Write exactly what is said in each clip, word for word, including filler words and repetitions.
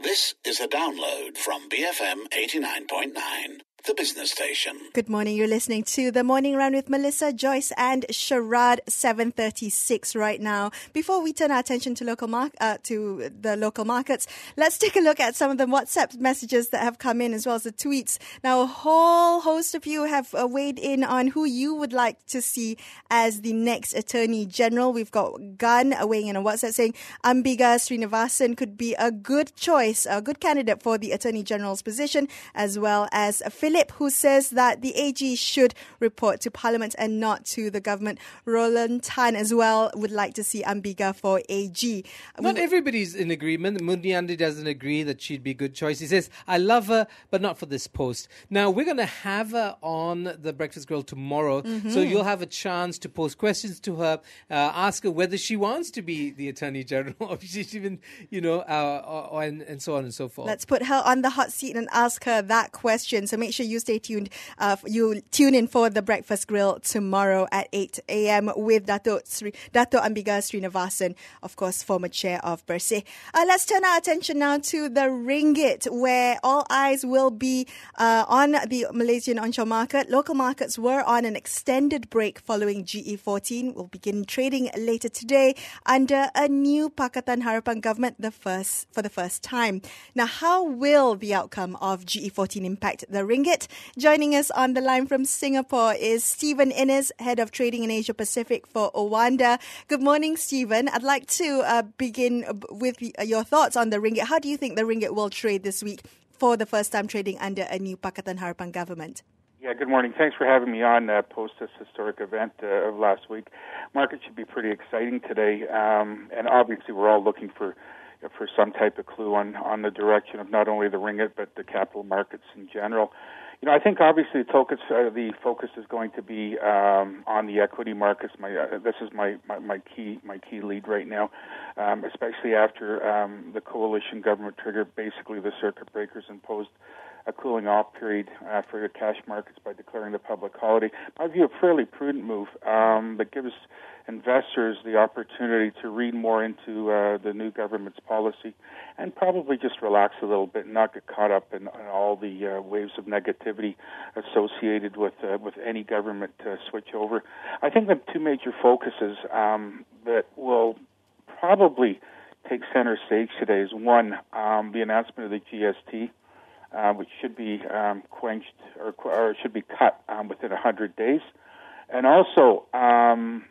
This is a download from B F M eighty-nine point nine, the business station. Good morning. You're listening to The Morning Round with Melissa, Joyce and Sharad, seven thirty-six right now. Before we turn our attention to local mar- uh, to the local markets, let's take a look at some of the WhatsApp messages that have come in as well as the tweets. Now, a whole host of you have uh, weighed in on who you would like to see as the next Attorney General. We've got Gun weighing in on WhatsApp saying Ambiga Srinivasan could be a good choice, a good candidate for the Attorney General's position, as well as Philip, who says that the A G should report to Parliament and not to the government. Roland Tan as well would like to see Ambiga for A G. Not we, everybody's in agreement. Mundiandi doesn't agree that she'd be a good choice. He says, I love her, but not for this post. Now, we're going to have her on The Breakfast Girl tomorrow, mm-hmm. so you'll have a chance to pose questions to her, uh, ask her whether she wants to be the Attorney General, or if she's even, you know, uh, or, or, and, and so on and so forth. Let's put her on the hot seat and ask her that question. So make sure you stay tuned. Uh, you tune in for The Breakfast Grill tomorrow at eight a.m. with Dato, Sri, Dato Ambiga Srinivasan, of course, former chair of Bersih. Uh, let's turn our attention now to the ringgit, where all eyes will be uh, on the Malaysian onshore market. Local markets were on an extended break following G E fourteen. Will begin trading later today under a new Pakatan Harapan government the first for the first time. Now, how will the outcome of G E fourteen impact the ringgit? Joining us on the line from Singapore is Stephen Innes, Head of Trading in Asia Pacific for Owanda. Good morning, Stephen. I'd like to uh, begin with your thoughts on the ringgit. How do you think the ringgit will trade this week for the first time trading under a new Pakatan Harapan government? Yeah, good morning. Thanks for having me on uh, post this historic event uh, of last week. Market should be pretty exciting today, um, and obviously we're all looking for for some type of clue on, on the direction of not only the ringgit but the capital markets in general. You know, I think obviously the focus, uh, the focus is going to be um, on the equity markets. My uh, this is my, my, my key my key lead right now, um, especially after um, the coalition government triggered basically the circuit breakers imposed a cooling off period uh, for the cash markets by declaring the public holiday. I view a fairly prudent move um, that gives investors the opportunity to read more into uh, the new government's policy and probably just relax a little bit and not get caught up in, in all the uh, waves of negativity associated with uh, with any government uh, switchover. I think the two major focuses um, that will probably take center stage today is one, um, the announcement of the G S T, Uh, which should be um, quenched or, or should be cut um, within one hundred days. And also um,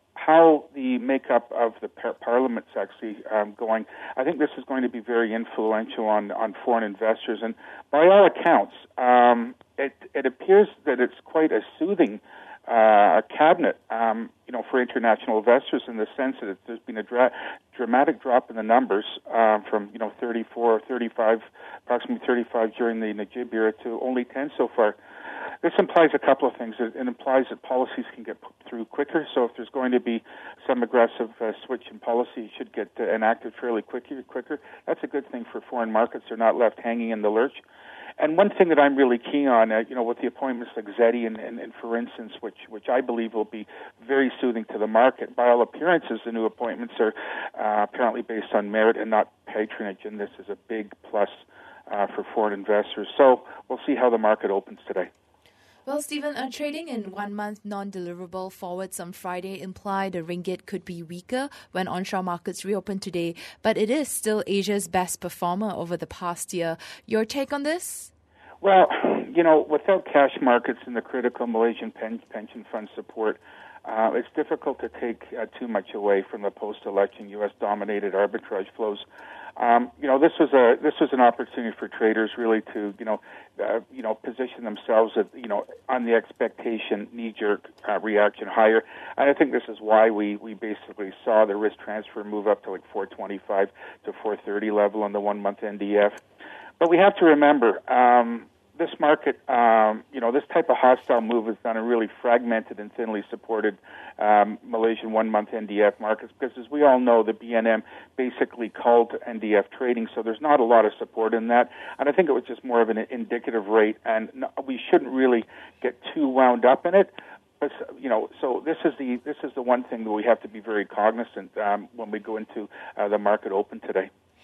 how the makeup of the par- parliament's actually um, going. I think this is going to be very influential on, on foreign investors. And by all accounts, um, it, it appears that it's quite a soothing uh, cabinet, um, you know, for international investors in the sense that there's been a dra- dramatic drop in the numbers uh, from, you know, thirty-four, thirty-five, approximately thirty-five during the Najib era to only ten so far. This implies a couple of things. It, it implies that policies can get put through quicker. So if there's going to be some aggressive uh, switch in policy, it should get uh, enacted fairly quicker. Quicker. That's a good thing for foreign markets. They're not left hanging in the lurch. And one thing that I'm really keen on, uh, you know, with the appointments like Zeddy and, and, and for instance, which which I believe will be very soothing to the market. By all appearances, the new appointments are uh, apparently based on merit and not patronage, and this is a big plus uh, for foreign investors. So we'll see how the market opens today. Well, Stephen, uh, trading in one-month non-deliverable forwards on Friday imply the ringgit could be weaker when onshore markets reopen today, but it is still Asia's best performer over the past year. Your take on this? Well, you know, without cash markets and the critical Malaysian pen- pension fund support, uh, it's difficult to take uh, too much away from the post-election U S-dominated arbitrage flows. Um, you know, this was a this was an opportunity for traders really to you know uh, you know position themselves at you know on the expectation knee-jerk uh, reaction higher, and I think this is why we, we basically saw the risk transfer move up to like four twenty-five to four thirty level on the one-month N D F. But we have to remember. Um, This market, um, you know, this type of hostile move is done in really fragmented and thinly supported um, Malaysian one-month N D F markets because, as we all know, the B N M basically called N D F trading, so there's not a lot of support in that. And I think it was just more of an indicative rate, and no, we shouldn't really get too wound up in it. But, you know, so this is the this is the one thing that we have to be very cognizant um, when we go into uh, the market open today.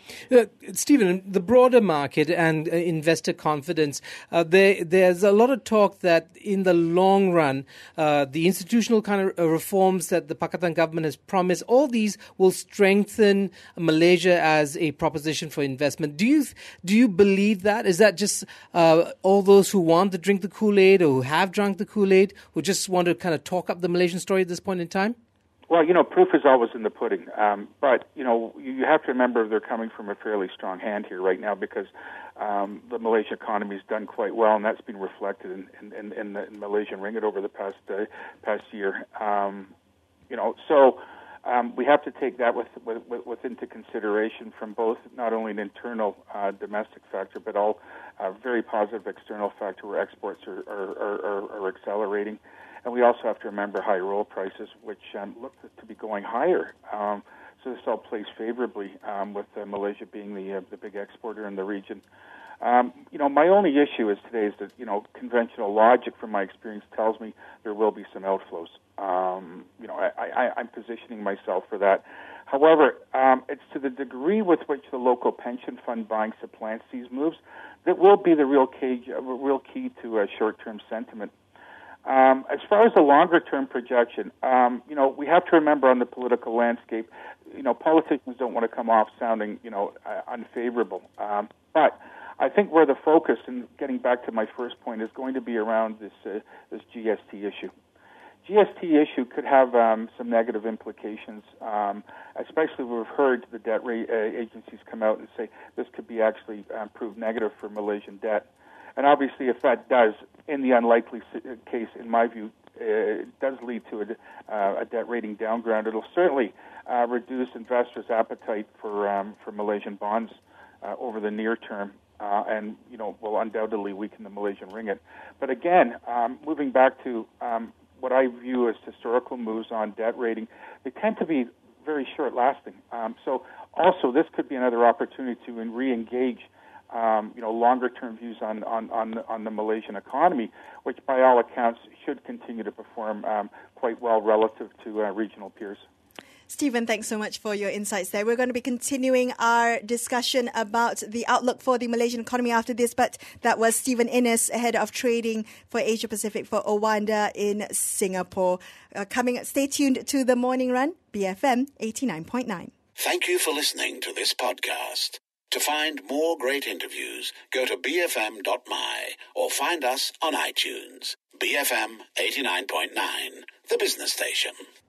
Uh, Stephen, the broader market and uh, investor confidence, uh, there, there's a lot of talk that in the long run, uh, the institutional kind of reforms that the Pakatan government has promised, all these will strengthen Malaysia as a proposition for investment. Do you do you believe that? Is that just uh, all those who want to drink the Kool-Aid or who have drunk the Kool-Aid, who just want to kind of talk up the Malaysian story at this point in time? Well, you know, proof is always in the pudding. Um, but, you know, you, you have to remember they're coming from a fairly strong hand here right now because um, the Malaysian economy has done quite well, and that's been reflected in, in, in, in the Malaysian ringgit over the past uh, past year. Um, you know, so um, we have to take that with, with, with into consideration from both not only an internal uh, domestic factor, but all uh, very positive external factor where exports are, are, are, are accelerating. And we also have to remember high oil prices, which um, look to be going higher. Um, so this all plays favorably um, with uh, Malaysia being the uh, the big exporter in the region. Um, you know, my only issue is today is that, you know, conventional logic from my experience tells me there will be some outflows. Um, you know, I, I, I'm positioning myself for that. However, um, it's to the degree with which the local pension fund buying supplants these moves that will be the real key, uh, real key to uh, short-term sentiment. Um, as far as the longer-term projection, um, you know, we have to remember on the political landscape, you know, politicians don't want to come off sounding, you know, uh, unfavorable. Um, but I think where the focus, and getting back to my first point, is going to be around this uh, this G S T issue. G S T issue could have um, some negative implications, um, especially we've heard the debt rate uh, agencies come out and say this could be actually uh, proved negative for Malaysian debt. And obviously, if that does, in the unlikely case, in my view, uh, it does lead to a, uh, a debt rating downgrade. It'll certainly uh, reduce investors' appetite for um, for Malaysian bonds uh, over the near term, uh, and you know will undoubtedly weaken the Malaysian ringgit. But again, um, moving back to um, what I view as historical moves on debt rating, they tend to be very short-lasting. Um, so also, this could be another opportunity to re-engage Um, you know, longer-term views on, on, on, on the Malaysian economy, which by all accounts should continue to perform um, quite well relative to uh, regional peers. Stephen, thanks so much for your insights there. We're going to be continuing our discussion about the outlook for the Malaysian economy after this, but that was Stephen Innes, head of trading for Asia Pacific for Owanda in Singapore. Uh, coming, stay tuned to The Morning Run, B F M eighty-nine point nine. Thank you for listening to this podcast. To find more great interviews, go to b f m dot m y or find us on iTunes. B F M eighty-nine point nine, the business station.